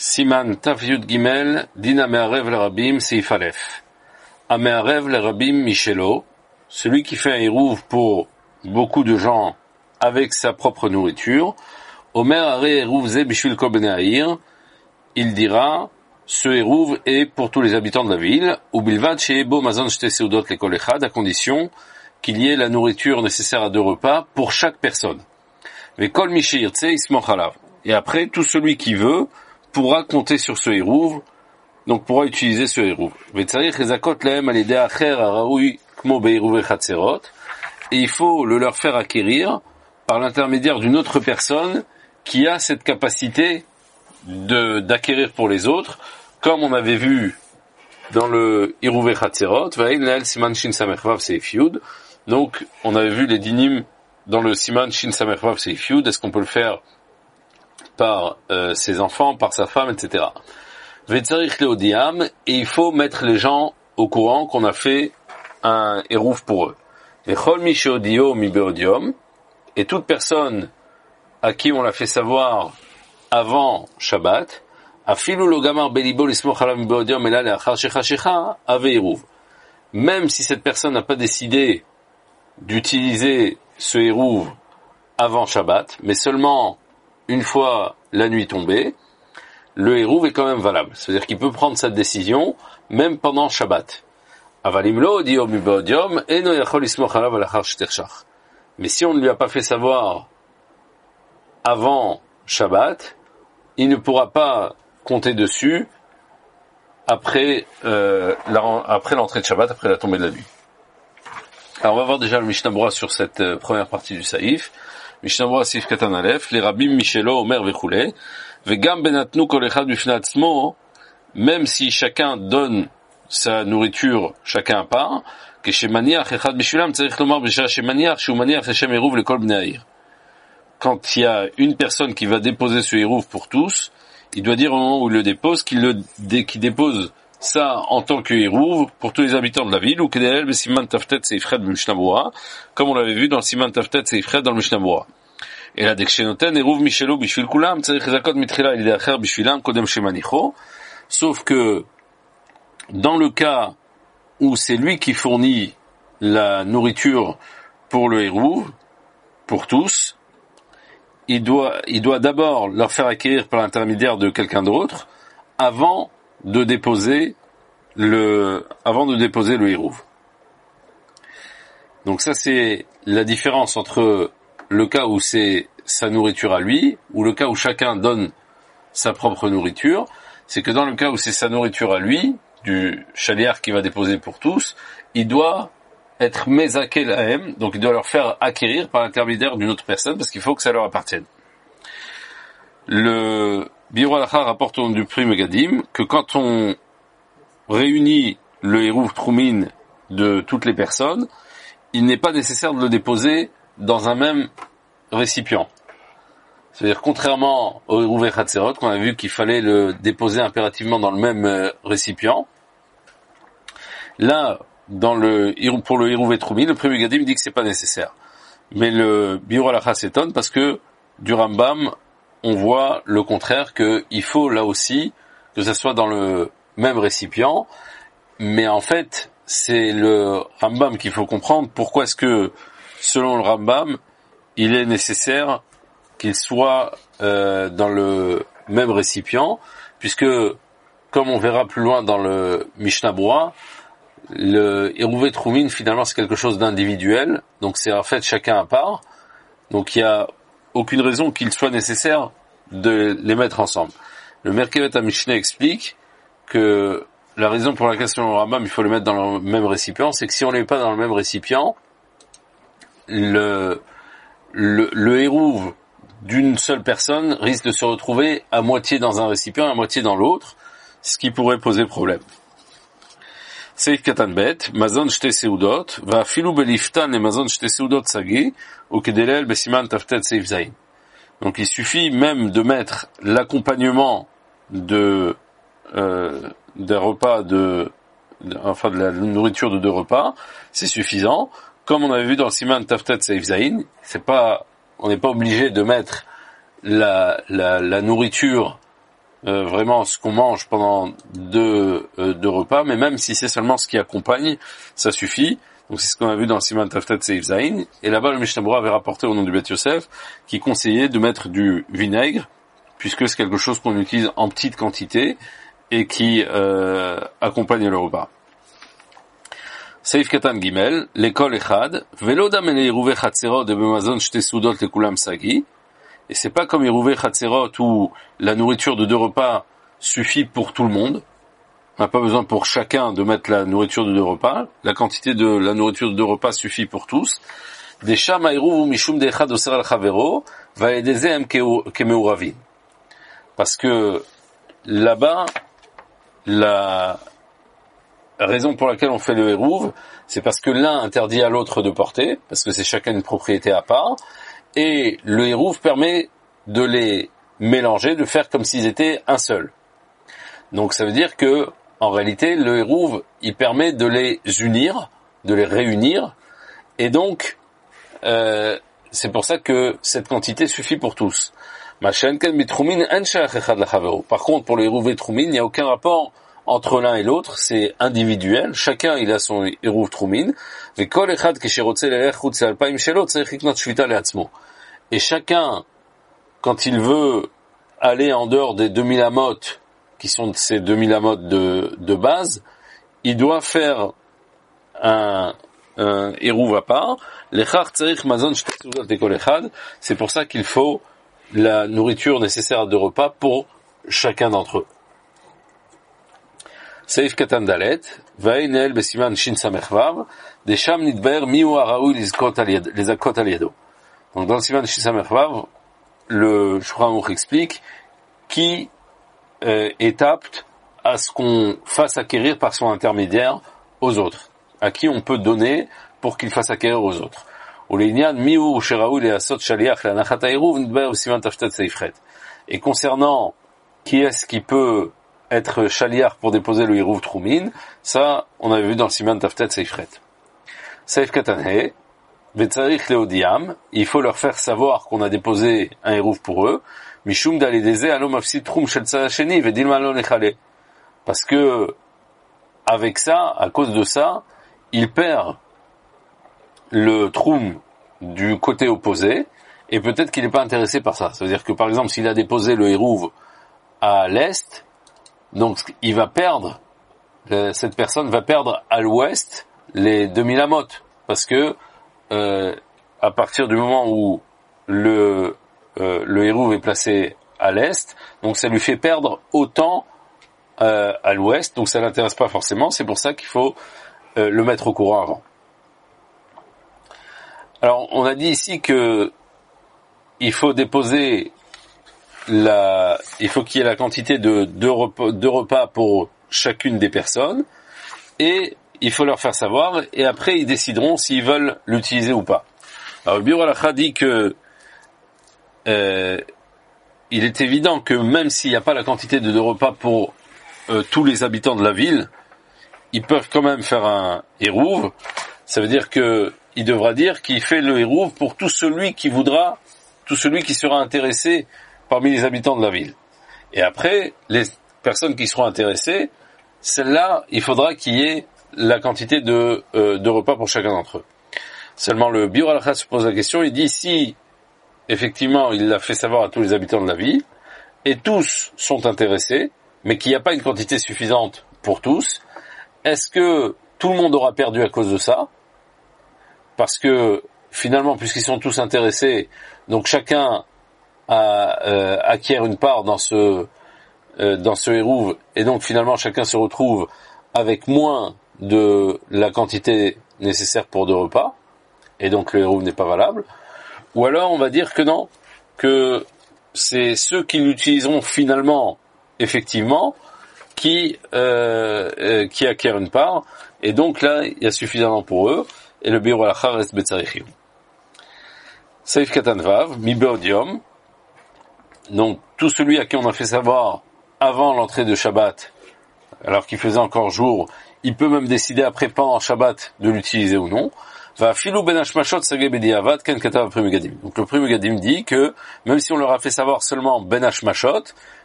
Siman Taf Yud Gimel, Din Amearev le Rabim, Seif Aleph. Amearev le Rabim Michelo, celui qui fait un hérouv pour beaucoup de gens avec sa propre nourriture. Omer Are Hérouv Ze Bishvil Kol Bnei Ha'ir, il dira, ce hérouv est pour tous les habitants de la ville, ou bilvad she'ebo mazon shte seudot lekol echad, à condition qu'il y ait la nourriture nécessaire à 2 repas pour chaque personne. Mais kol mi she'yirtze yismoch alav. Et après, tout celui qui veut pourra compter sur ce hérouv, donc pourra utiliser ce hérouv. Vetzarich ezakot lahem al yedei acher haraoui kmo behérouvei chatzerot, et il faut le leur faire acquérir par l'intermédiaire d'une autre personne qui a cette capacité d'acquérir pour les autres, comme on avait vu dans le Hérouvei Chatzerot, donc on avait vu les dinim dans le Siman Shin Samech Vav Seif Yud. Est-ce qu'on peut le faire par ses enfants, par sa femme, etc. Vetzarich leodiam, et il faut mettre les gens au courant qu'on a fait un hérouv pour eux. Vechol mi sheodio mi beodiom, et toute personne à qui on l'a fait savoir avant Shabbat, afilu lo gamar belibo lismoch alav mi beodiom ela leachar shechashecha ave hérouv. Même si cette personne n'a pas décidé d'utiliser ce hérouv avant Shabbat, mais seulement une fois la nuit tombée, le hérouv est quand même valable. C'est-à-dire qu'il peut prendre cette décision même pendant Shabbat. Avalim lo odiom mi beodiom eno yachol lismoch alav leachar shetershach. Mais si on ne lui a pas fait savoir avant Shabbat, il ne pourra pas compter dessus après l'entrée de Shabbat, après la tombée de la nuit. Alors on va voir déjà le Mishnah Berurah sur cette première partie du Saïf. Mishnah Berurah Saïf Katan Aleph, les Rabim Michelo Omer Vechule, Vegam benatnu kol echad bifnei atzmo, même si chacun donne sa nourriture chacun à part, כשמניח אחד בשבילם צריך לומר בשעה שמניח שהוא מניח לשם עירוב לכל בני העיר. Quand il y a une personne qui va déposer ce hérouv pour tous, il doit dire au moment où il le dépose qu'il dépose ça en tant que hérouv pour tous les habitants de la ville, ou kedel besiman taftet seifred b'Mishnah Berurah, comme on l'avait vu dans le siman taftet seifred dans le Mishnah Berurah. Et là, dès que shenoten hérouv mishelo bishvil kulam, tzarich lezakot mitchila l'idée acher bishvilam kodem shemanicho, sauf que dans le cas où c'est lui qui fournit la nourriture pour le hérouv, pour tous, il doit d'abord leur faire acquérir par l'intermédiaire de quelqu'un d'autre, avant de déposer le hérouv. Donc ça, c'est la différence entre le cas où c'est sa nourriture à lui, ou le cas où chacun donne sa propre nourriture. C'est que dans le cas où c'est sa nourriture à lui, du chaliar qui va déposer pour tous, il doit être mezaké lahem, donc il doit leur faire acquérir par l'intermédiaire d'une autre personne, parce qu'il faut que ça leur appartienne. Le Biur Halacha rapporte au nom du Pri Megadim que quand on réunit le hérouv Troumin de toutes les personnes, il n'est pas nécessaire de le déposer dans un même récipient. C'est-à-dire, contrairement au Hérouvei Chatzerot, qu'on a vu qu'il fallait le déposer impérativement dans le même récipient, là, pour le Hérouvei Troumin, le Pri Megadim dit que c'est pas nécessaire. Mais le Biur Halacha s'étonne parce que du Rambam, on voit le contraire, qu'il faut là aussi que ça soit dans le même récipient. Mais en fait, c'est le Rambam qu'il faut comprendre. Pourquoi est-ce que, selon le Rambam, il est nécessaire qu'il soit dans le même récipient, puisque, comme on verra plus loin dans le Mishnah Berurah, le Hérouvei Troumin, finalement, c'est quelque chose d'individuel, donc c'est en fait chacun à part, donc il y a aucune raison qu'il soit nécessaire de les mettre ensemble. Le Merkevet HaMishneh explique que la raison pour laquelle, selon le Rambam, il faut les mettre dans le même récipient, c'est que si on les met pas dans le même récipient, le hérouv d'une seule personne risque de se retrouver à moitié dans un récipient et à moitié dans l'autre, ce qui pourrait poser problème. Seif Katan Bet, Mazon Shte Seudot, va Filu Beliftan et Mazon Shte Seudot Sagi, ou Kedelel Besiman Taftet Seif Zain. Donc il suffit même de mettre l'accompagnement d'un repas de la nourriture de 2 repas, c'est suffisant. Comme on avait vu dans le Siman Taftet Seif Zain, on n'est pas obligé de mettre la nourriture vraiment ce qu'on mange pendant deux repas, mais même si c'est seulement ce qui accompagne, ça suffit. Donc c'est ce qu'on a vu dans le Siman Taftet Seif Zayin. Et là-bas, le Mishnah Berurah avait rapporté au nom du Beth Yosef qui conseillait de mettre du vinaigre, puisque c'est quelque chose qu'on utilise en petite quantité et qui accompagne le repas. Seif Katan Gimel, l'école Echad, Velo damen Yeruve Chatzerot de Bemazon Shte Sudot Lekulam Sagi. Et c'est pas comme Yeruve Chatzerot où la nourriture de deux repas suffit pour tout le monde. On n'a pas besoin pour chacun de mettre la nourriture de deux repas. La quantité de la nourriture de deux repas suffit pour tous. Des sham Yeruv Mishum Dechad Oser al Chavero, Vaedezem Kemeuravin. Parce que là-bas, la raison pour laquelle on fait le Hérouv, c'est parce que l'un interdit à l'autre de porter, parce que c'est chacun une propriété à part, et le Hérouv permet de les mélanger, de faire comme s'ils étaient un seul. Donc ça veut dire que, en réalité, le Hérouv, il permet de les unir, de les réunir, et donc, c'est pour ça que cette quantité suffit pour tous. Par contre, pour le Hérouv et Troumin, il n'y a aucun rapport entre l'un et l'autre, c'est individuel, chacun il a son Hérouv Troumin, et chacun, quand il veut aller en dehors des 2000 amot, qui sont ces 2000 amot de base, il doit faire un Hérouv à part. C'est pour ça qu'il faut la nourriture nécessaire à deux repas pour chacun d'entre eux. Seif Katan Dalet, Vainel Besiman Shin Samech Vav, des Sham Nidber Miu Araoui les Akot al Yado. Donc dans le Siman Shin Samech Vav, le Shulchan Aruch explique qui est apte à ce qu'on fasse acquérir par son intermédiaire aux autres, à qui on peut donner pour qu'il fasse acquérir aux autres. Et concernant qui est-ce qui peut être chaliar pour déposer le Hérouv Troumin, ça, on avait vu dans le Siman Taftet Seifret. Seif Katanhe, Vetzarich Leodiam, il faut leur faire savoir qu'on a déposé un Hérouv pour eux, Mishum Daledeze Alom Afsid Trum Shel Tzaracheni Vedil Malon Echale. Parce que, avec ça, à cause de ça, il perd le Trum du côté opposé, et peut-être qu'il n'est pas intéressé par ça. Ça veut dire que, par exemple, s'il a déposé le Hérouv à l'est, donc il va perdre, cette personne va perdre à l'ouest les 2000 amot, parce que à partir du moment où le Hérouv est placé à l'est, donc ça lui fait perdre autant à l'ouest, donc ça l'intéresse pas forcément, c'est pour ça qu'il faut le mettre au courant avant. Alors on a dit ici que il faut déposer il faut qu'il y ait la quantité de deux repas pour chacune des personnes, et il faut leur faire savoir, et après ils décideront s'ils veulent l'utiliser ou pas. Alors le Biur Halacha dit que il est évident que même s'il n'y a pas la quantité de deux repas pour tous les habitants de la ville, ils peuvent quand même faire un Hérouv. Ça veut dire que il devra dire qu'il fait le Hérouv pour tout celui qui voudra, tout celui qui sera intéressé parmi les habitants de la ville. Et après, les personnes qui seront intéressées, celles-là, il faudra qu'il y ait la quantité de repas pour chacun d'entre eux. Seulement le Biur Halacha se pose la question, il dit si effectivement il l'a fait savoir à tous les habitants de la ville, et tous sont intéressés, mais qu'il n'y a pas une quantité suffisante pour tous, est-ce que tout le monde aura perdu à cause de ça? Parce que finalement, puisqu'ils sont tous intéressés, donc chacun acquiert une part dans ce Hérouv, et donc finalement chacun se retrouve avec moins de la quantité nécessaire pour deux repas, et donc le Hérouv n'est pas valable. Ou alors on va dire que non, que c'est ceux qui l'utiliseront finalement, effectivement, qui acquièrent une part, et donc là il y a suffisamment pour eux, et le Biur Halacha reste Betzarichim. Seif Katan Vav, Mi Be'odiom, donc tout celui à qui on a fait savoir avant l'entrée de Shabbat, alors qu'il faisait encore jour, il peut même décider après pendant Shabbat de l'utiliser ou non. Va filou ben hashmashot sagé bediavad ken katav Pri Megadim. Donc le Pri Megadim dit que même si on leur a fait savoir seulement ben hashmashot,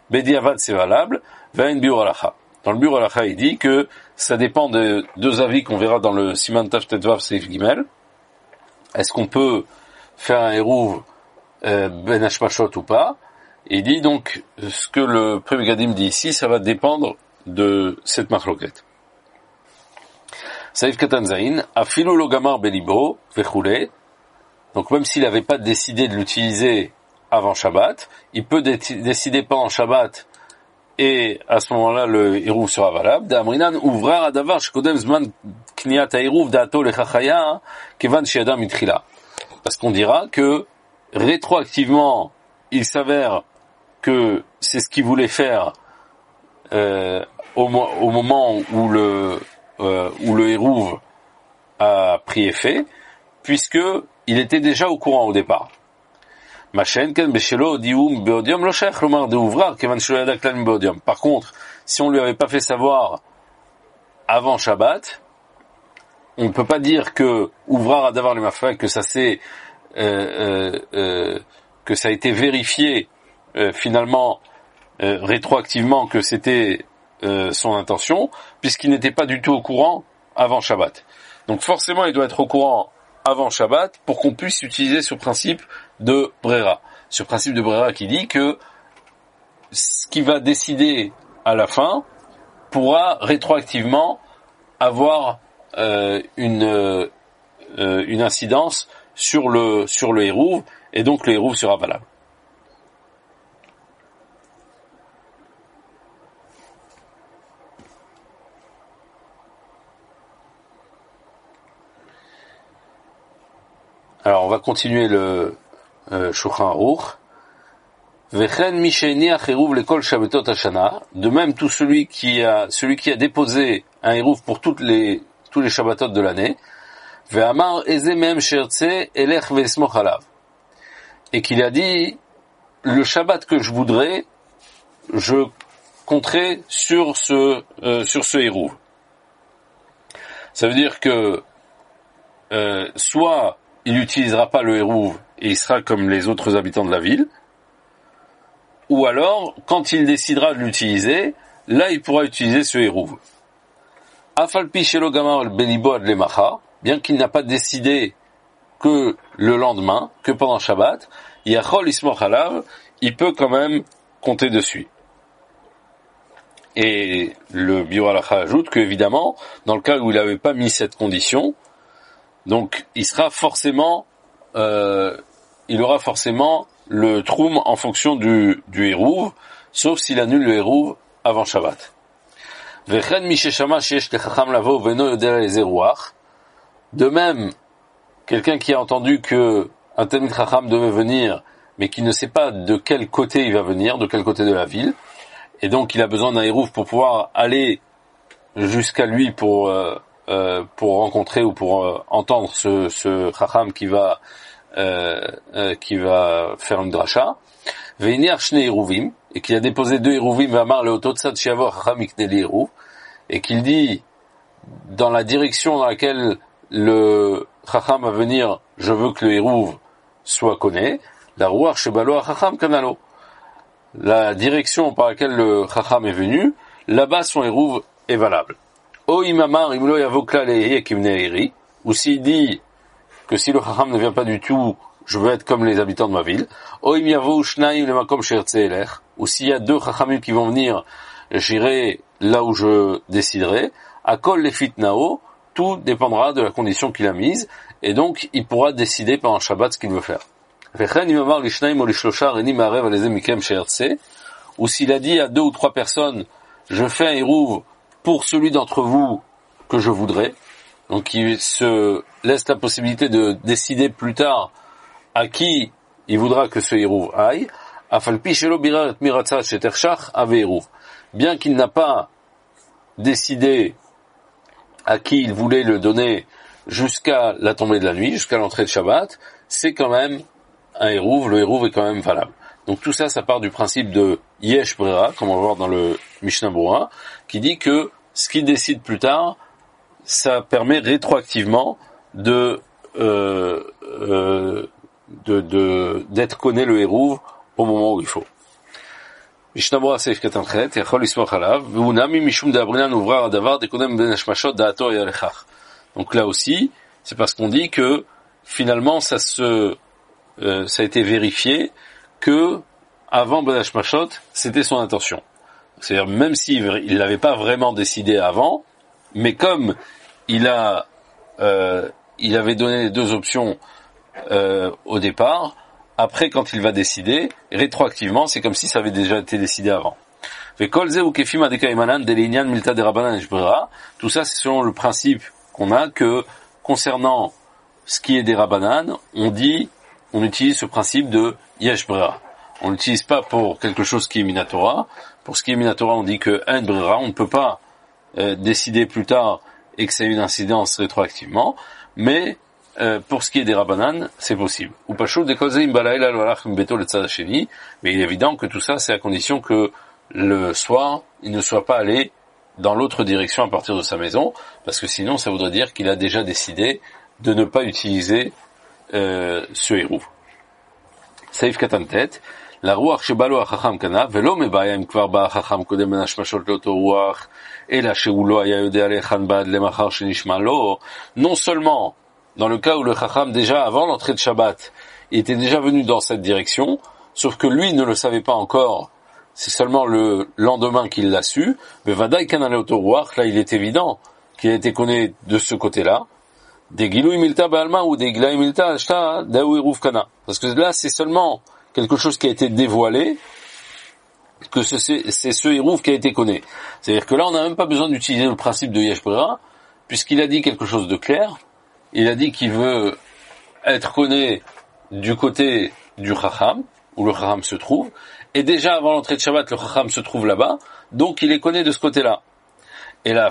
Bediavad c'est valable, Vain Biur Halacha. Dans le Biur Halacha, il dit que ça dépend de deux avis qu'on verra dans le Siman Tav Tetvav Seif Gimel. Est-ce qu'on peut faire un Hérouv Ben Hashmashot ou pas? Et il dit donc, ce que le Pri Megadim dit ici, ça va dépendre de cette machloket. Saïf Katan Zain, Afilu lo gamar belibo, vechule. Donc même s'il n'avait pas décidé de l'utiliser avant Shabbat, il peut décider pendant Shabbat, et à ce moment-là, le Hérouv sera valable. D'Amrinan, ouvrar adavar, shkodem zman kniat ha'Hérouv da'ato lechachaya, kevan shiadam itchila. Parce qu'on dira que, rétroactivement, il s'avère que c'est ce qu'il voulait faire au moment où le Hérouv a pris effet, puisque il était déjà au courant au départ. Par contre, si on lui avait pas fait savoir avant Shabbat, on ne peut pas dire que ouvrar à d'avoir les mafak, que ça s'est que ça a été vérifié finalement rétroactivement que c'était son intention, puisqu'il n'était pas du tout au courant avant Shabbat. Donc forcément, il doit être au courant avant Shabbat pour qu'on puisse utiliser ce principe de Brera. Ce principe de Brera qui dit que ce qui va décider à la fin pourra rétroactivement avoir une incidence sur le Hérouv, et donc le Hérouv sera valable. Alors on va continuer le Shulchan Aruch. Vechen misheniach Hérouv lekol Shabbatot hashana. De même, tout celui qui a déposé un Hérouv pour tous les Shabbatot de l'année. Ve'amar eze mem shertze elech ve'esmoch alav. Et qu'il a dit, le Shabbat que je voudrais, je compterai sur ce Hérouv. Ça veut dire que soit il n'utilisera pas le Hérouv et il sera comme les autres habitants de la ville, ou alors, quand il décidera de l'utiliser, là il pourra utiliser ce Hérouv. Afalpi shelo gamar belibo ad lemacha, bien qu'il n'a pas décidé que le lendemain, que pendant Shabbat, yachol ismoch alav, il peut quand même compter dessus. Et le Biur Halacha ajoute que, évidemment, dans le cas où il n'avait pas mis cette condition, donc il sera forcément, il aura forcément le troum en fonction du Hérouv, sauf s'il annule le Hérouv avant Shabbat. Vechen misheshama sheyesh lechacham lavo veno yodel lezeruach. De même, quelqu'un qui a entendu que un Talmid Chacham devait venir, mais qui ne sait pas de quel côté il va venir, de quel côté de la ville, et donc il a besoin d'un Hérouv pour pouvoir aller jusqu'à lui pour rencontrer ou pour entendre ce Chacham qui va faire une dracha. Veiniach shne Hérouvim, et qu'il a déposé 2 Hérouvim, v'amar leototzat shiavo Chacham ikne li Hérouv, et qu'il dit dans la direction dans laquelle le Chacham va venir, je veux que le Hérouv soit connu, la Ruach shebalo Chacham kanalo. La direction par laquelle le Chacham est venu, là-bas son Hérouv est valable. O imamar imlo yavokla lehi kimne eri, ou s'il dit que si le Chacham ne vient pas du tout, je veux être comme les habitants de ma ville. O im yavo shnaim lemakom shertze elech, ou s'il y a 2 Chachamim qui vont venir, j'irai là où je déciderai. Akol lefit nao, tout dépendra de la condition qu'il a mise, et donc il pourra décider pendant Shabbat ce qu'il veut faire. Ou s'il a dit à 2 ou 3 personnes, je fais un Hérouv pour celui d'entre vous que je voudrais, donc il se laisse la possibilité de décider plus tard à qui il voudra que ce Hérouv aille, bien qu'il n'a pas décidé à qui il voulait le donner jusqu'à la tombée de la nuit, jusqu'à l'entrée de Shabbat, c'est quand même un Hérouv, le Hérouv est quand même valable. Donc tout ça, ça part du principe de Yesh Brera, comme on va voir dans le Mishnah Berurah, qui dit que ce qu'il décide plus tard, ça permet rétroactivement d'être connu le Hérouv au moment où il faut. Mishnabura Seif Katanchet, Yachol Ismoch Alav, Veunami Mishum de Abrinan Ouvrar Adavar Dekodem Ben Hashmashot Da'ato Yalechach. Donc là aussi, c'est parce qu'on dit que finalement ça a été vérifié que avant Ben Hashmashot, c'était son intention. C'est-à-dire même s'il l'avait pas vraiment décidé avant, mais comme il avait donné les deux options au départ, après quand il va décider, rétroactivement, c'est comme si ça avait déjà été décidé avant. Tout ça, c'est selon le principe qu'on a que concernant ce qui est des Rabbanan, on utilise ce principe de Yesh Brera. On l'utilise pas pour quelque chose qui est Minatora. Pour ce qui est Minatora, on dit que En Brera, on ne peut pas décider plus tard et que ça ait une incidence rétroactivement, mais pour ce qui est des Rabbanan, c'est possible. Mais il est évident que tout ça, c'est à condition que le soir, il ne soit pas allé dans l'autre direction à partir de sa maison, parce que sinon, ça voudrait dire qu'il a déjà décidé de ne pas utiliser ce héros. Saif Katantet, la ruach shebalo hachacham kana, velo mebaya im kvar ba hachacham kodem ben hashmashot leoto ruach, ela shehu lo haya yodea lechan bad lemachar shenishma lo, non seulement dans le cas où le chacham déjà avant l'entrée de Shabbat, il était déjà venu dans cette direction, sauf que lui ne le savait pas encore, c'est seulement le lendemain qu'il l'a su, mais vadaï kana leoto ruach, là il est évident qu'il a été connu de ce côté-là, des Gilou Milta Baalma ou des Gila Milta Ashta Daou Eruv Kana. Parce que là, c'est seulement quelque chose qui a été dévoilé, que c'est ce Eruv qui a été connu. C'est-à-dire que là, on n'a même pas besoin d'utiliser le principe de Yesh Brera, puisqu'il a dit quelque chose de clair. Il a dit qu'il veut être connu du côté du Chacham, où le Chacham se trouve. Et déjà, avant l'entrée de Shabbat, le Chacham se trouve là-bas. Donc, il est connu de ce côté-là. Et là,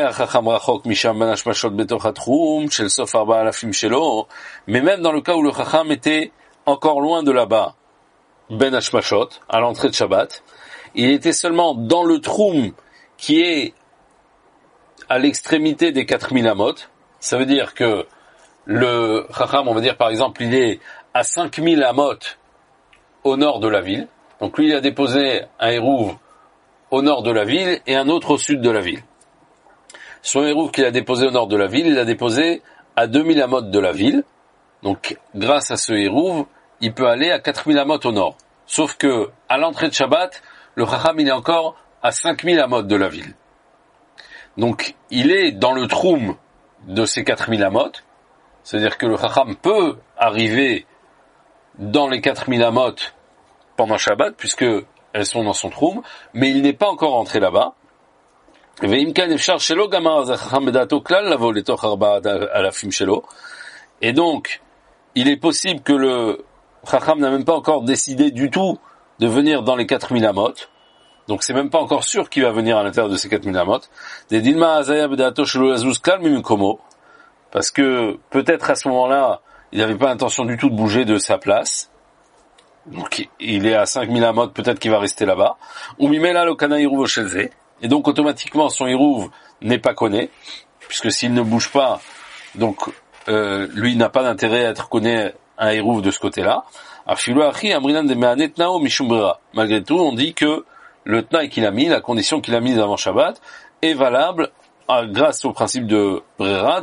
mais même dans le cas où le Chacham était encore loin de là-bas, Ben Hashmashot, à l'entrée de Shabbat, il était seulement dans le Troum qui est à l'extrémité des 4000 amot. Ça veut dire que le Chacham, on va dire par exemple, il est à 5000 amot au nord de la ville. Donc lui, il a déposé un hérouv au nord de la ville et un autre au sud de la ville. Son hérouv qu'il a déposé au nord de la ville, il l'a déposé à 2000 amot de la ville. Donc, grâce à ce hérouv, il peut aller à 4000 amot au nord. Sauf que, à l'entrée de Shabbat, le Chacham, il est encore à 5000 amot de la ville. Donc, il est dans le troum de ces 4000 amot. C'est-à-dire que le Chacham peut arriver dans les 4000 amot pendant Shabbat, puisque elles sont dans son troum, mais il n'est pas encore entré là-bas. Et donc, il est possible que le Chacham n'a même pas encore décidé du tout de venir dans les 4000 amot. Donc c'est même pas encore sûr qu'il va venir à l'intérieur de ces 4000 amot. Parce que peut-être à ce moment-là, il n'avait pas l'intention du tout de bouger de sa place. Donc il est à 5000 amot, peut-être qu'il va rester là-bas. Et donc automatiquement son hérouv n'est pas connu, puisque s'il ne bouge pas, donc lui n'a pas d'intérêt à être connu un hérouv de ce côté-là. Malgré tout, on dit que le tnaï qu'il a mis, la condition qu'il a mise avant Shabbat, est valable grâce au principe de Brera,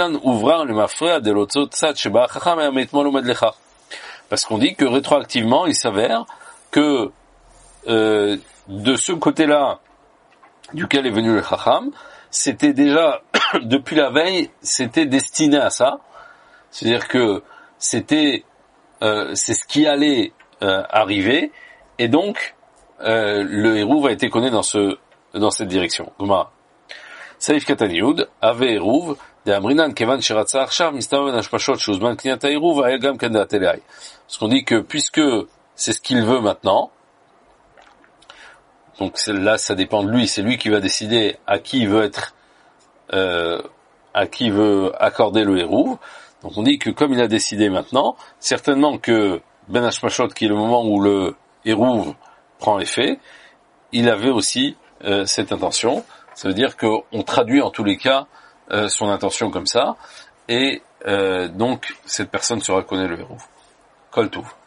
parce qu'on dit que rétroactivement, il s'avère que de ce côté-là duquel est venu le Chacham, c'était déjà, depuis la veille, c'était destiné à ça. C'est-à-dire que c'est ce qui allait arriver, et donc, le hérouv a été connu dans cette direction. Saif Kataniud, Ave hérouv, de Amrinan, Kevan, Shiratsa, Arshar, Mistav, Nashpashot, Shuzman, Kniata hérouv, Ayagam, Kanda, Teleai. Parce qu'on dit que, puisque c'est ce qu'il veut maintenant, donc là, ça dépend de lui. C'est lui qui va décider à qui il veut accorder le hérouv. Donc on dit que comme il a décidé maintenant, certainement que Ben Hashmashot, qui est le moment où le hérouv prend effet, il avait aussi cette intention. Ça veut dire qu'on traduit en tous les cas son intention comme ça, et donc cette personne sera connue le hérouv. Kol Touv.